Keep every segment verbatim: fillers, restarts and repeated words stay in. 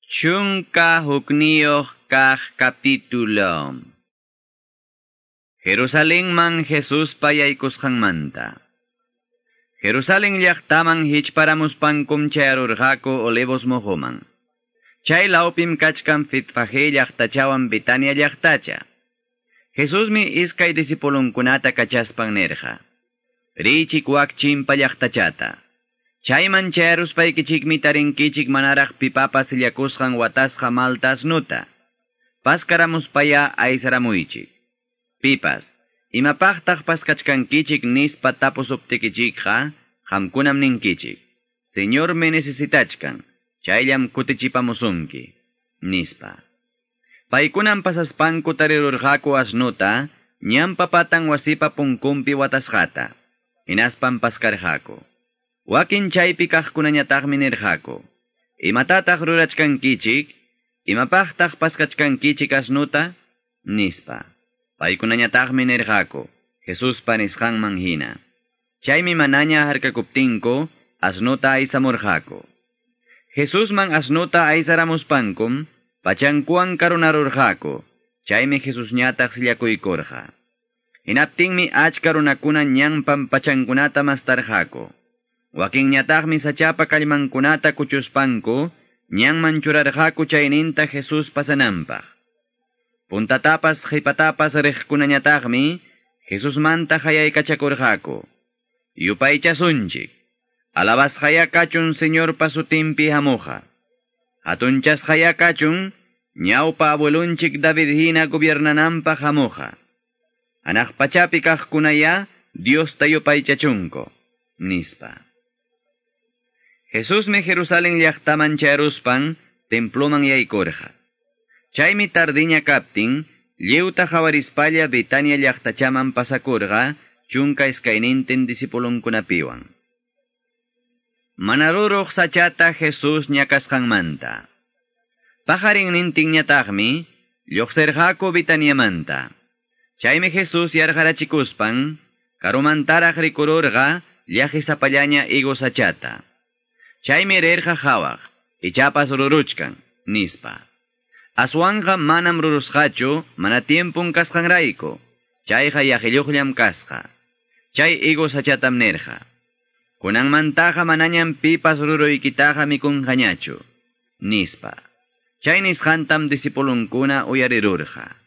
Chunka hukniyuq kaq capítulo. Jerusalén man Jesús payaykusqanmanta. Jerusalén llaqtaman hichparamuspankum chayarurqaku Olivos muhuman. Chay lawpim kachkan Betfagé llaqtachawan Betania llaqtacha. Jesusmi iskay disipulunkunata kachaspan nirqa. Richik wak chimpa llaqtachata. Chayman chayaruspaykichikmi tarinkichik manaraq pipapas illakusqan watasqa maltas nuta. Paskaramuspaya aysaramuychik. Pipas, imapaqtaq paskachkankichik nispa tapusuptikichikqa, qamkunam ninkichik. Señor me necesitachkan, chayllam kutichipamusunki, nispa. Paykunam pasaspanku tarirurqaku asnuta, ñampa patan wasipa punkumpi watasqata. Hinaspan paskarqaku. Wakin chaypi kaqkunañataqmi nirqaku. Imatataq rurachkankichik, imapaqtaq paskachkankichik asnuta, nispa. Paykunañataqmi nirqaku, Jesuspa nisqanman hina. Chaymi manaña harkakuptinku, asnuta aysamurqaku. Jesusman asnuta aysaramuspankum, pachankuwan karunarurqaku, chaymi Jesusñataq sillakuykurqa. Hinaptinmi achka runakuna ñanpam pachankunata mastarqaku. Wakinñataqmi sachapa kallmankunata kuchuspanku, ñanman churarqaku chayninta Jesús pasananpaq. Puntatapas qhipatapas riqkunañataqmi, Jesusmanta hayaykachakurqaku. Yupaychasunchik, alabasqaya kachun Señor pasutimpi hamuqa. Hatunchasqaya kachun, ñawpa abuelunchik David hina gobiernananpaq hamuqa. Anaq pachapi kaqkunaya, Diosta yupaychachunko, nispa. Jesusmi Jerusalén llaqtaman chayaruspan, temploman yaykurqa. Chaymi tardiña kaptin, lliwta qhawarispalla Betania llaqtachaman pasakurqa, chunka iskaynintin disipulunkunapiwan. Manaruruq sachata Jesús ñakasqanmanta. Pajarinnintinñataqmi, lluqsirqaku Betaniamanta. Chaymi Jesús yarqarachikuspan, karumantaraq rikururqa, llaqisapallaña higo sachata. Chaymi rirqa qhawaq, ichapas ruruchkan, nispa. Aswanqa manam rurusqachu, mana tiempun kasqanrayku, chayqa yaqilluqllam kasqa. Chay higo sachatam nirqa. Kunanmantaqa manañam pipas ruruykitaqa mikunqañachu, nispa. Chay nisqantam disipulunkuna uyarirurqa.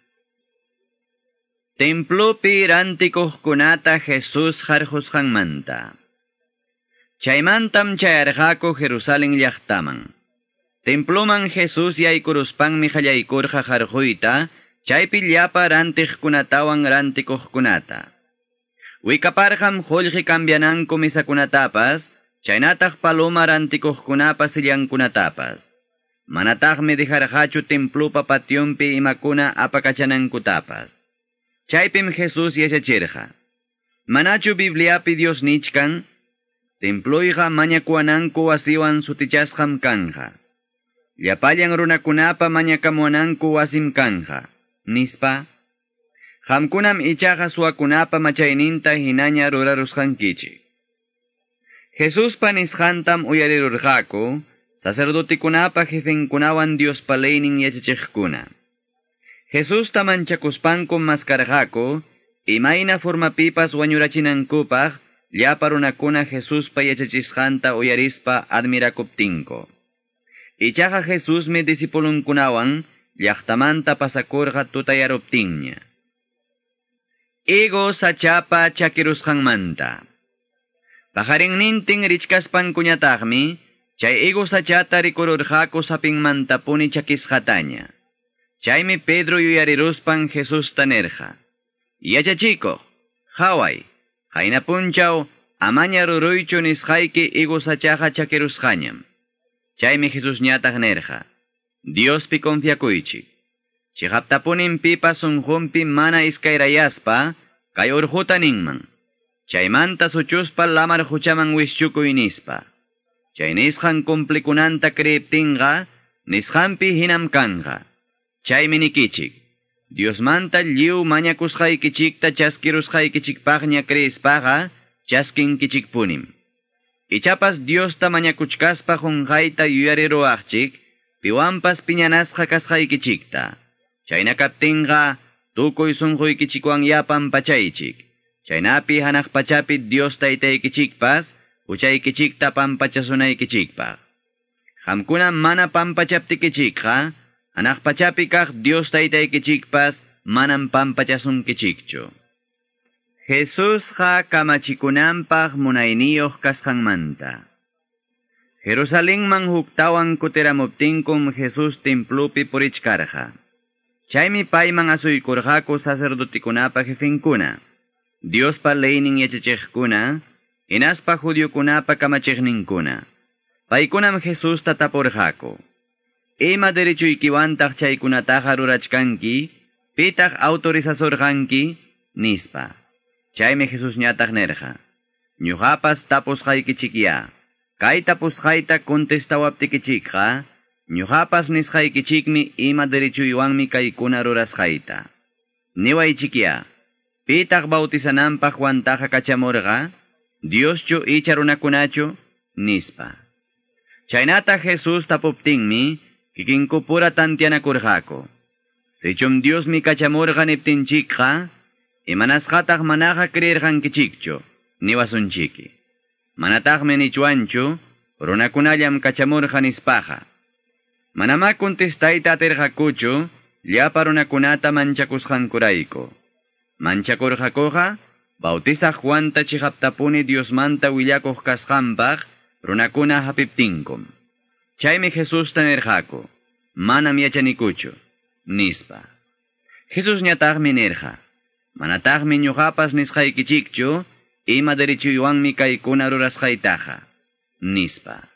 Templopi rantikuqkunata Jesús qarqusqanmanta. Chaymantam chayarqaku Jerusalén llaqtaman. Temploman Jesús yaykuruspanmi qallaykurqa qarquyta, chaypi llapa rantiqkunatawan rantikuqkunata. Wikaparqam qullqi cambiananku misakunatapas, chaynataq paloma rantikuqkunapas illankunatapas. Manataqmi dejarqachu templopa patyumpi imakuna apakachanankutapas. Chaypim Jesús yachachirqa. Manachu Bibliapi Dios nichkan, temployqa mañakuananku wasiwan sutichasqam kanja. Llapallan runakunapa mañakamuananku wasim kanja, nispa. Qamkunam ichaqa suwakunapa machayninta hinaña rurarusqankichik. Jesuspa nisqantam uyarirurqaku, sacerdotikunapa jefenkunawan Diospa leynin yachachiqkuna. Jesusta manchakuspankum maskarqaku, imayna formapipas wañurachinankupaq, llapa runakuna Jesuspa yachachisqanta uyarispa admirakuptinko. Ichaqa Jesusmi disipulunkunawan, llaqtamanta pasakurqa tutayaruptinña. Higo sachapa chakirusqanmanta. Pajarinnintin richkaspankuñataqmi, chay higo sachata rikururqaku sapinmantapuni chakisqataña. Chaymi Pedro yuyariruspan Jesusta nirqa. Yachachikuq, qhaway, haynapunchaw, amaña ruruychu nisqayki higo sachaqa chakirusqañam. Chaymi Jesusñataq nirqa. Diospi confiakuychik. Chiqaptapunin pipas sunqunpi mana iskayrayaspa, kay urquta ninman. Chaymanta suchuspa lamar huchaman wischukuy nispa. Chay nisqan cumplikunanta creiptinqa, nisqanpi hinam kanqa. Chaymi nikichik. Diosmanta lliw mañakusqaykichikta chaskirusqaykichikpaqña creispaqa, chaskinkichikpunim. Ichapas Diosta mañakuchkaspa hunqayta yuyariruaqchik, piwampas piñanasqa kasqaykichikta. Chayna kaptinqa tukuy sunquykichikwan yapan pachaychik. Chaynapi hanaq pachapi Dios taytaykichikpas huchaykichikta pampachasunaykichikpaq. Qamkuna mana pampachaptikichikqa hanaq pachapi kaq Dios taytaykichikpas manam pampachasunkichikchu. Jesusqa kamachikunanpaq munayniyuq kasqanmanta. Jerusalenman huktawan kutiramuptinkum Jesus templupi purichkarqa. Chaymi payman asuykurqaku sacerdotikunapa jefinkuna, Diospa leynin yachachiqkuna, hinaspa judiokunapa kamachiqninkuna. Paykunam Jesusta tapurqaku. Ima derechuykiwantaq chaykunataqa rurachkanki, pitaq autorizasurqanki, nispa. Chaymi Jesus ñataq nerqa. Ñuqapas tapusqaykichikya. Kay tapusqayta contestawaptikichikqa, ñuqapas nisqaykichikmi ima derechuywanmi kaykuna rurasqayta. Niwaychikya. Pitaq bautizananpaq Juantaqa kachamurqa, Dioschu icha runakunachu, nispa. Chaynata Jesus tapuptinmi, kikinku pura tantianakurqaku. Sichum Diosmi kachamurqa niptinchikqa, imanasqataq manaqa creerqankichikchu, niwasunchiki. Manataqmi nichuanchu, runakunallam kachamurqa nispaqa. Manama contestayta atirqakuchu, llapa runakunata manchakusqankurayku. Manchakurqakuqa, bautizaq Juanta chiqaptapuni Diosmanta willakuq kasqanpaq, runakuna hapiptinkum. Chaymi Jesusta nirqaku, manam yachanikuchu, nispa. Jesus ñataqmi nirqa, manataqmi ñuqapas nisqaykichikchu, ima derechuywanmi kaykuna rurasqaytaqa, nispa.